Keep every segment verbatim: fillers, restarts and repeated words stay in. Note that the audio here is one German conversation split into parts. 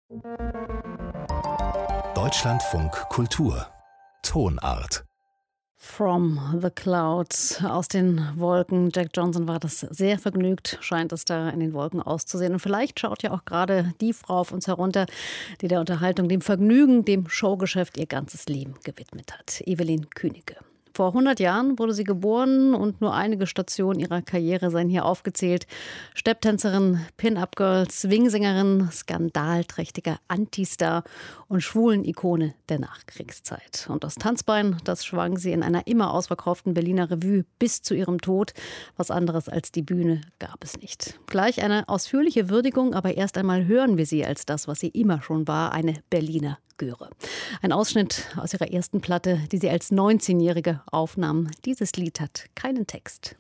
Deutschlandfunk Kultur Tonart. From the Clouds, aus den Wolken. Jack Johnson war das sehr vergnügt, scheint es da in den Wolken auszusehen. Und vielleicht schaut ja auch gerade die Frau auf uns herunter, die der Unterhaltung, dem Vergnügen, dem Showgeschäft ihr ganzes Leben gewidmet hat. Evelyn Künneke. Vor hundert Jahren wurde sie geboren und nur einige Stationen ihrer Karriere seien hier aufgezählt. Stepptänzerin, Pin-Up-Girl, Swingsängerin, skandalträchtiger Antistar und Schwulen-Ikone der Nachkriegszeit. Und das Tanzbein, das schwang sie in einer immer ausverkauften Berliner Revue bis zu ihrem Tod. Was anderes als die Bühne gab es nicht. Gleich eine ausführliche Würdigung, aber erst einmal hören wir sie als das, was sie immer schon war, eine Berliner Göre. Ein Ausschnitt aus ihrer ersten Platte, die sie als neunzehnjährige aufnahm. Dieses Lied hat keinen Text.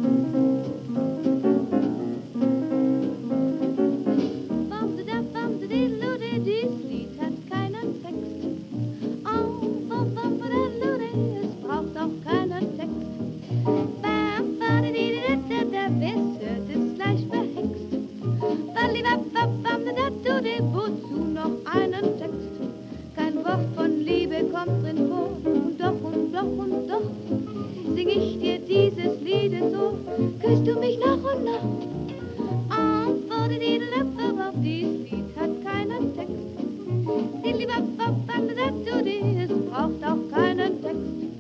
Wozu noch einen Text? Kein Wort von Liebe kommt drin vor. Und doch, und doch, und doch sing ich dir dieses Lied so. Küsst du mich noch und noch? Antworte die Lippe auf dieses Lied hat keinen Text. Die Liebe, es braucht auch keinen Text.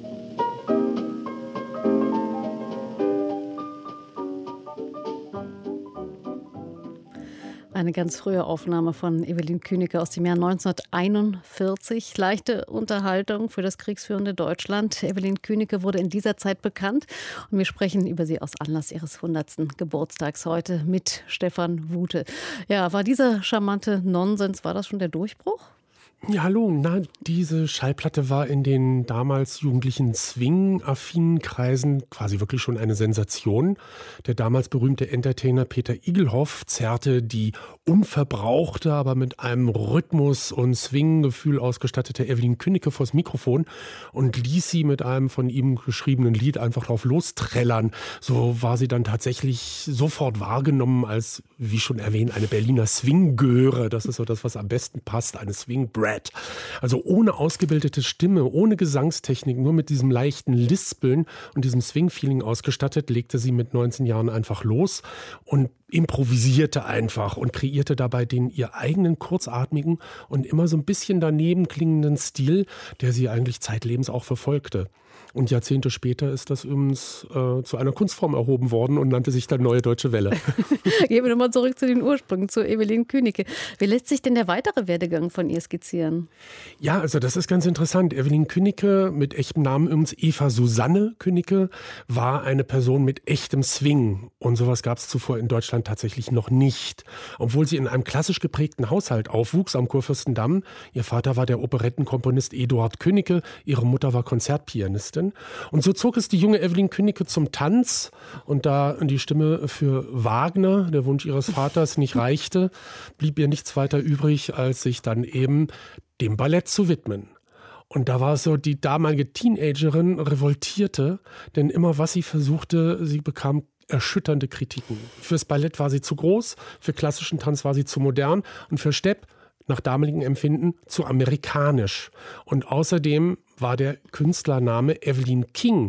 Eine ganz frühe Aufnahme von Evelyn Künneke aus dem Jahr neunzehnhunderteinundvierzig. Leichte Unterhaltung für das kriegsführende Deutschland. Evelyn Künneke wurde in dieser Zeit bekannt und wir sprechen über sie aus Anlass ihres hundertsten Geburtstags heute mit Stefan Wute. Ja, war dieser charmante Nonsens, war das schon der Durchbruch? Ja, hallo. Na, diese Schallplatte war in den damals jugendlichen Swing-affinen Kreisen quasi wirklich schon eine Sensation. Der damals berühmte Entertainer Peter Igelhoff zerrte die unverbrauchte, aber mit einem Rhythmus- und Swing-Gefühl ausgestattete Evelyn Künneke vors Mikrofon und ließ sie mit einem von ihm geschriebenen Lied einfach drauf losträllern. So war sie dann tatsächlich sofort wahrgenommen als, wie schon erwähnt, eine Berliner Swing-Göre. Das ist so das, was am besten passt, eine Swing-Brat. Also ohne ausgebildete Stimme, ohne Gesangstechnik, nur mit diesem leichten Lispeln und diesem Swing-Feeling ausgestattet, legte sie mit neunzehn Jahren einfach los und improvisierte einfach und kreierte dabei den ihr eigenen kurzatmigen und immer so ein bisschen daneben klingenden Stil, der sie eigentlich zeitlebens auch verfolgte. Und Jahrzehnte später ist das übrigens äh, zu einer Kunstform erhoben worden und nannte sich dann Neue Deutsche Welle. Gehen wir nochmal zurück zu den Ursprüngen, zu Evelyn Künneke. Wie lässt sich denn der weitere Werdegang von ihr skizzieren? Ja, also das ist ganz interessant. Evelyn Künneke, mit echtem Namen übrigens Eva Susanne Künneke, war eine Person mit echtem Swing. Und sowas gab es zuvor in Deutschland tatsächlich noch nicht. Obwohl sie in einem klassisch geprägten Haushalt aufwuchs am Kurfürstendamm. Ihr Vater war der Operettenkomponist Eduard Künneke, ihre Mutter war Konzertpianistin. Und so zog es die junge Evelyn Künneke zum Tanz. Und da die Stimme für Wagner, der Wunsch ihres Vaters, nicht reichte, blieb ihr nichts weiter übrig, als sich dann eben dem Ballett zu widmen. Und da war so, die damalige Teenagerin revoltierte, denn immer was sie versuchte, sie bekam erschütternde Kritiken. Fürs Ballett war sie zu groß, für klassischen Tanz war sie zu modern und für Stepp, nach damaligem Empfinden, zu amerikanisch. Und außerdem war der Künstlername Evelyn King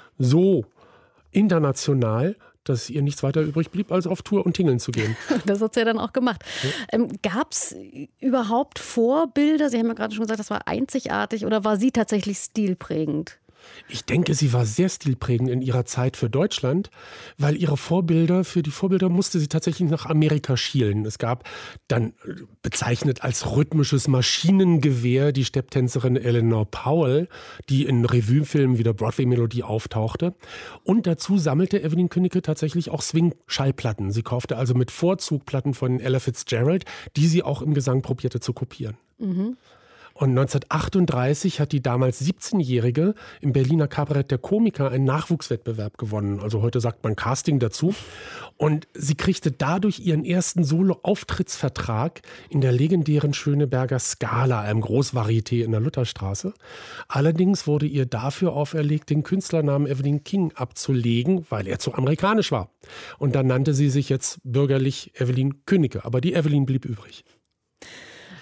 so international, dass ihr nichts weiter übrig blieb, als auf Tour und tingeln zu gehen. Das hat sie ja dann auch gemacht. Ja. Ähm, gab es überhaupt Vorbilder? Sie haben ja gerade schon gesagt, das war einzigartig. Oder war sie tatsächlich stilprägend? Ich denke, sie war sehr stilprägend in ihrer Zeit für Deutschland, weil ihre Vorbilder, für die Vorbilder musste sie tatsächlich nach Amerika schielen. Es gab dann bezeichnet als rhythmisches Maschinengewehr die Stepptänzerin Eleanor Powell, die in Revuefilmen wie der Broadway-Melodie auftauchte. Und dazu sammelte Evelyn Künneke tatsächlich auch Swing-Schallplatten. Sie kaufte also mit Vorzug Platten von Ella Fitzgerald, die sie auch im Gesang probierte zu kopieren. Mhm. Und neunzehnhundertachtunddreißig hat die damals siebzehnjährige im Berliner Kabarett der Komiker einen Nachwuchswettbewerb gewonnen. Also heute sagt man Casting dazu. Und sie kriegte dadurch ihren ersten Solo-Auftrittsvertrag in der legendären Schöneberger Scala, einem Großvarieté in der Lutherstraße. Allerdings wurde ihr dafür auferlegt, den Künstlernamen Evelyn King abzulegen, weil er zu amerikanisch war. Und dann nannte sie sich jetzt bürgerlich Evelyn Künneke. Aber die Evelyn blieb übrig. Ja,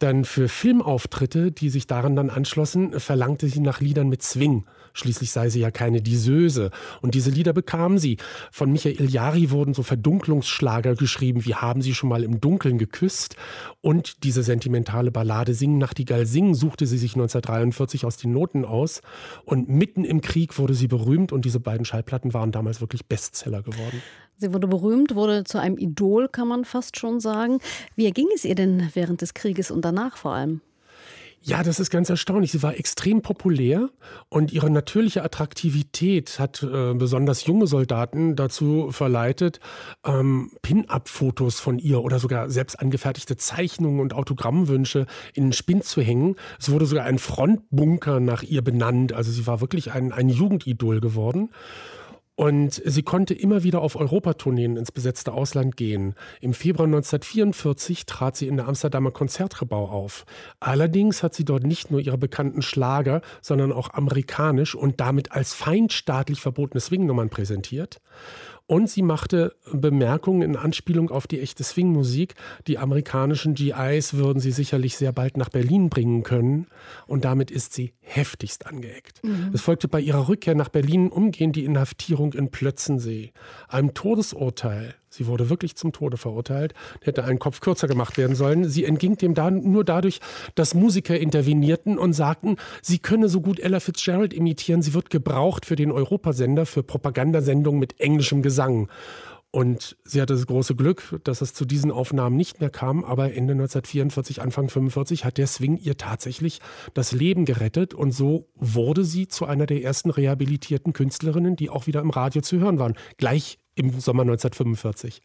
Dann für Filmauftritte, die sich daran dann anschlossen, verlangte sie nach Liedern mit Swing. Schließlich sei sie ja keine Diseuse. Und diese Lieder bekam sie. Von Michael Jari wurden so Verdunklungsschlager geschrieben, wie Haben Sie schon mal im Dunkeln geküsst? Und diese sentimentale Ballade Singen, Nachtigall, singen suchte sie sich neunzehnhundertdreiundvierzig aus den Noten aus. Und mitten im Krieg wurde sie berühmt und diese beiden Schallplatten waren damals wirklich Bestseller geworden. Sie wurde berühmt, wurde zu einem Idol, kann man fast schon sagen. Wie erging es ihr denn während des Krieges und danach vor allem? Ja, das ist ganz erstaunlich. Sie war extrem populär und ihre natürliche Attraktivität hat äh, besonders junge Soldaten dazu verleitet, ähm, Pin-Up-Fotos von ihr oder sogar selbst angefertigte Zeichnungen und Autogrammwünsche in den Spind zu hängen. Es wurde sogar ein Frontbunker nach ihr benannt. Also sie war wirklich ein, ein Jugendidol geworden. Und sie konnte immer wieder auf Europatourneen ins besetzte Ausland gehen. Im Februar neunzehnhundertvierundvierzig trat sie in der Amsterdamer Konzertgebouw auf. Allerdings hat sie dort nicht nur ihre bekannten Schlager, sondern auch amerikanisch und damit als feindstaatlich verbotene Swingnummern präsentiert. Und sie machte Bemerkungen in Anspielung auf die echte Swingmusik. Die amerikanischen G Is würden sie sicherlich sehr bald nach Berlin bringen können. Und damit ist sie heftigst angeeckt. Mhm. Es folgte bei ihrer Rückkehr nach Berlin umgehend die Inhaftierung in Plötzensee. Einem Todesurteil. Sie wurde wirklich zum Tode verurteilt, hätte einen Kopf kürzer gemacht werden sollen. Sie entging dem da nur dadurch, dass Musiker intervenierten und sagten, sie könne so gut Ella Fitzgerald imitieren, sie wird gebraucht für den Europasender, für Propagandasendungen mit englischem Gesang. Und sie hatte das große Glück, dass es zu diesen Aufnahmen nicht mehr kam, aber Ende neunzehnhundertvierundvierzig, Anfang fünfundvierzig hat der Swing ihr tatsächlich das Leben gerettet und so wurde sie zu einer der ersten rehabilitierten Künstlerinnen, die auch wieder im Radio zu hören waren, gleich im Sommer neunzehnhundertfünfundvierzig.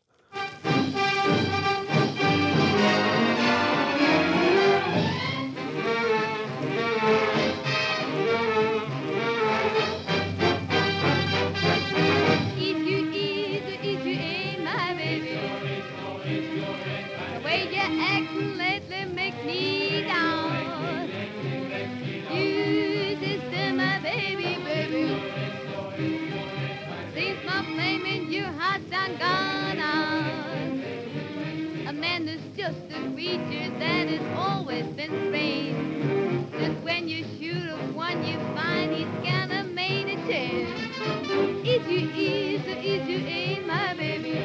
Just a creature that has always been strange. Just when you shoot at one, you find he's gonna made a change. Is you is or is you ain't my baby?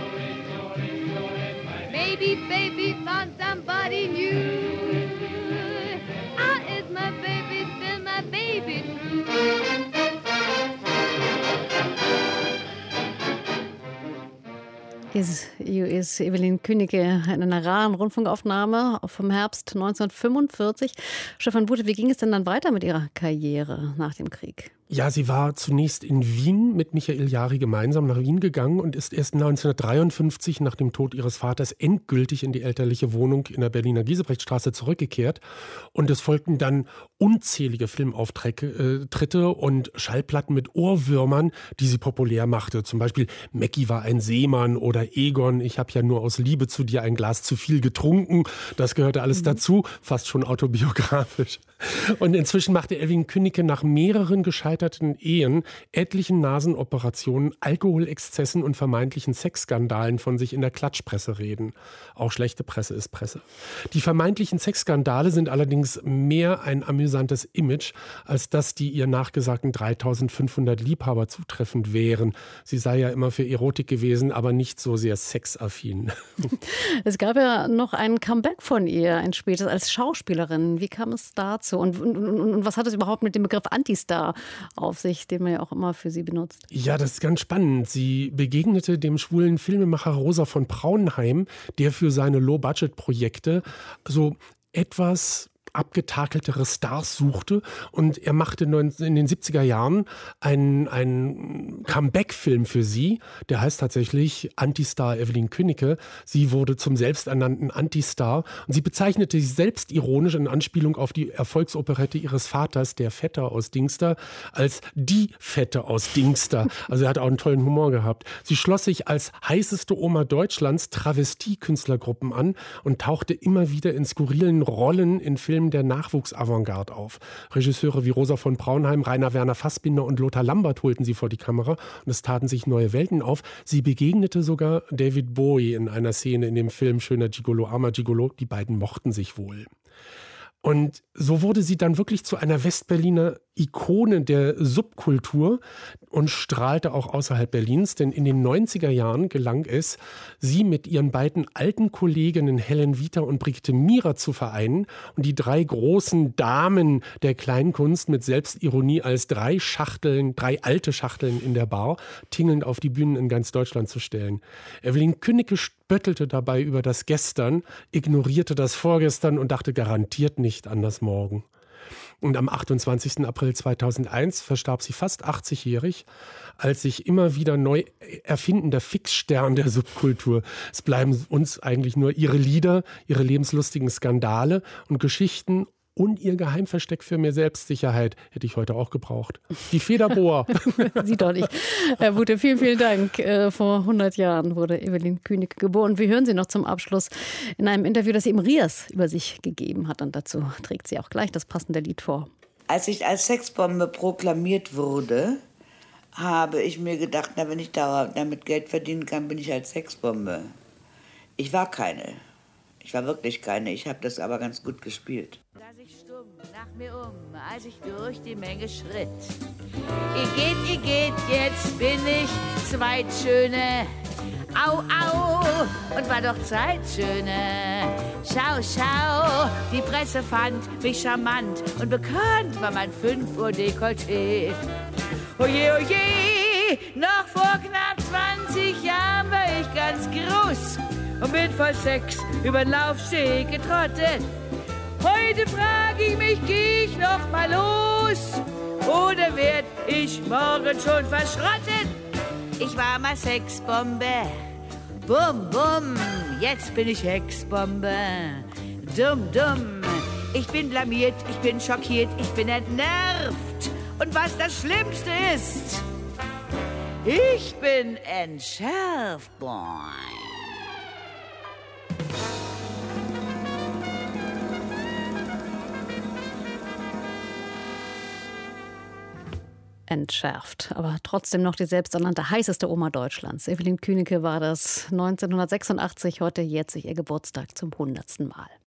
Maybe baby found somebody new. Ah, is my baby still my baby true? Is You Is Evelyn Künneke in einer raren Rundfunkaufnahme vom Herbst neunzehnhundertfünfundvierzig. Stefan Bute, wie ging es denn dann weiter mit Ihrer Karriere nach dem Krieg? Ja, sie war zunächst in Wien mit Michael Jari gemeinsam nach Wien gegangen und ist erst neunzehnhundertdreiundfünfzig nach dem Tod ihres Vaters endgültig in die elterliche Wohnung in der Berliner Giesebrechtstraße zurückgekehrt. Und es folgten dann unzählige Filmauftritte äh, und Schallplatten mit Ohrwürmern, die sie populär machte. Zum Beispiel Mackie war ein Seemann oder Egon, ich habe ja nur aus Liebe zu dir ein Glas zu viel getrunken. Das gehörte alles mhm. dazu, fast schon autobiografisch. Und inzwischen machte Evelyn Künneke nach mehreren gescheiterten Ehen, etlichen Nasenoperationen, Alkoholexzessen und vermeintlichen Sexskandalen von sich in der Klatschpresse reden. Auch schlechte Presse ist Presse. Die vermeintlichen Sexskandale sind allerdings mehr ein amüsantes Image, als dass die ihr nachgesagten dreitausendfünfhundert Liebhaber zutreffend wären. Sie sei ja immer für Erotik gewesen, aber nicht so sehr sexaffin. Es gab ja noch ein Comeback von ihr, ein spätes als Schauspielerin. Wie kam es dazu? Und, und, und was hat es überhaupt mit dem Begriff Antistar auf sich, den man ja auch immer für sie benutzt? Ja, das ist ganz spannend. Sie begegnete dem schwulen Filmemacher Rosa von Braunheim, der für seine Low-Budget-Projekte so etwas abgetakeltere Stars suchte und er machte in den siebziger Jahren einen, einen Comeback-Film für sie, der heißt tatsächlich Antistar Evelyn Künneke. Sie wurde zum selbsternannten Antistar und sie bezeichnete sich selbst ironisch in Anspielung auf die Erfolgsoperette ihres Vaters, der Vetter aus Dingster, als die Fette aus Dingster. Also er hat auch einen tollen Humor gehabt. Sie schloss sich als heißeste Oma Deutschlands Travestie-Künstlergruppen an und tauchte immer wieder in skurrilen Rollen in Filmen Filmen der Nachwuchsavantgarde auf. Regisseure wie Rosa von Braunheim, Rainer Werner Fassbinder und Lothar Lambert holten sie vor die Kamera und es taten sich neue Welten auf. Sie begegnete sogar David Bowie in einer Szene in dem Film Schöner Gigolo, armer Gigolo. Die beiden mochten sich wohl. Und so wurde sie dann wirklich zu einer Westberliner Ikone der Subkultur und strahlte auch außerhalb Berlins. Denn in den neunziger Jahren gelang es, sie mit ihren beiden alten Kolleginnen Helen Vita und Brigitte Mira zu vereinen und die drei großen Damen der Kleinkunst mit Selbstironie als drei Schachteln, drei alte Schachteln in der Bar tingelnd auf die Bühnen in ganz Deutschland zu stellen. Evelyn Künneke spöttelte dabei über das Gestern, ignorierte das Vorgestern und dachte garantiert nicht an das Morgen. Und am achtundzwanzigsten April zweitausendeins verstarb sie fast achtzigjährig, als sich immer wieder neu erfindender Fixstern der Subkultur. Es bleiben uns eigentlich nur ihre Lieder, ihre lebenslustigen Skandale und Geschichten und ihr Geheimversteck für mehr Selbstsicherheit hätte ich heute auch gebraucht. Die Federboa. Sie doch nicht. Herr Bute, vielen, vielen Dank. Vor hundert Jahren wurde Evelyn Künneke geboren. Wir hören Sie noch zum Abschluss in einem Interview, das sie im Rias über sich gegeben hat. Und dazu trägt sie auch gleich das passende Lied vor. Als ich als Sexbombe proklamiert wurde, habe ich mir gedacht, na, wenn ich damit Geld verdienen kann, bin ich als Sexbombe. Ich war keine. Ich war wirklich keine. Ich habe das aber ganz gut gespielt. Dass ich stumm nach mir um, als ich durch die Menge schritt. Ihr geht, ihr geht, jetzt bin ich Zweitschöne. Au, au, und war doch Zeitschöne. Schau, schau, die Presse fand mich charmant und bekannt war mein fünf Uhr Dekolleté. Oje, oje, noch vor knapp zwanzig Jahren war ich ganz groß und bin voll Sex über den Laufsteg getrottet. Heute frage ich mich, geh ich noch mal los oder werd ich morgen schon verschrottet? Ich war mal Sexbombe, bum, bum, jetzt bin ich Hexbombe. Dumm, dumm, ich bin blamiert, ich bin schockiert, ich bin entnervt. Und was das Schlimmste ist, ich bin entschärft, boy. Entschärft, aber trotzdem noch die selbsternannte heißeste Oma Deutschlands. Evelyn Künneke war das neunzehnhundertsechsundachtzig, heute jährt sich ihr Geburtstag zum hundertsten Mal.